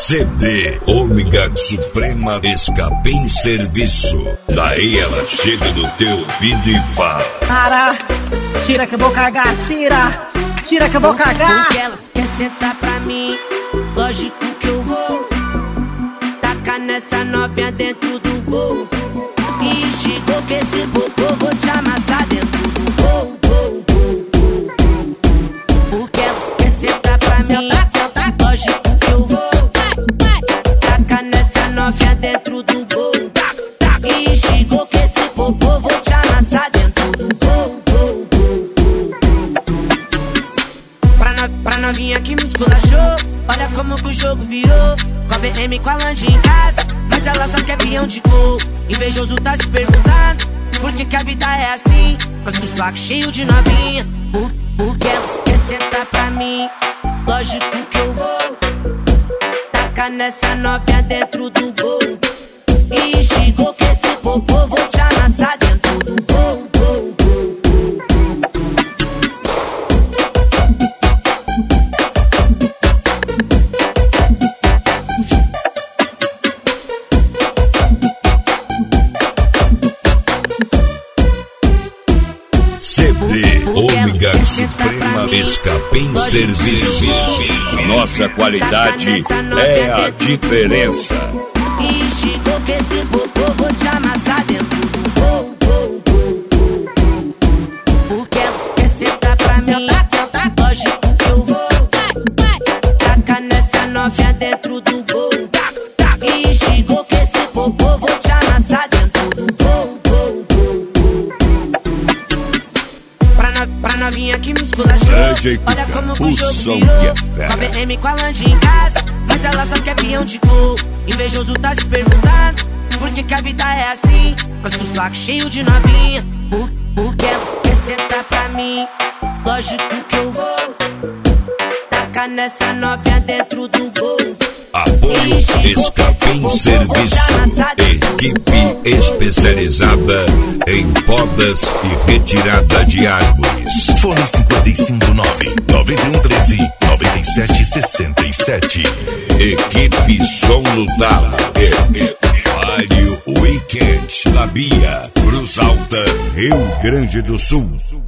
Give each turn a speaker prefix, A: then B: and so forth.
A: CD Ômega Suprema Escapim Serviço. Daí ela chega no teu ouvido e fala:
B: para, tira que eu vou cagar, tira que eu vou cagar.
C: Porque elas querem sentar pra mim, lógico que eu vou tacar nessa novinha dentro do gol. E chegou que esse popô vou te amassar dentro do gol. Porque elas querem sentar pra mim, lógico que eu vou tacar nessa novinha dentro do gol. E chegou que esse popô vou te amassar dentro do gol. Pra novinha que me esculachou, olha como que o jogo virou. Com a BM com a Land em casa, mas ela só quer peão de gol. Invejoso tá se perguntando por que a vida é assim, mas com os placos cheios de novinha. Porque elas querem sentar pra mim, lógico que eu vou tacar nessa novinha dentro do gol. E chegou que esse popô vou te amassar dentro do gol.
A: CD Ômega Suprema Escapim Serviço. Nossa qualidade é a diferença.
C: E chegou que esse popô vou te amassar dentro do gol. Porque elas querem sentar pra mim, lógico que eu vou tacar nessa novinha dentro do gol. E chegou que esse popô vou te amassar dentro do gol. Pra novinha que me esculachou, olha como o jogo virou. Com a BM com a Land em casa, mas ela só quer peão de gol. Invejoso tá se perguntando por que a vida é assim, mas com os placos cheios de novinha. Porque elas querem sentar pra mim, lógico que eu vou tacar nessa novinha dentro do gol.
A: Apoio Escapim Serviço. Equipe especializada em podas e retirada de árvores.
D: Fone 559-9113-9767.
A: Equipe Som no Talo. Mário Weekend. Labia, Cruz Alta, Rio Grande do Sul.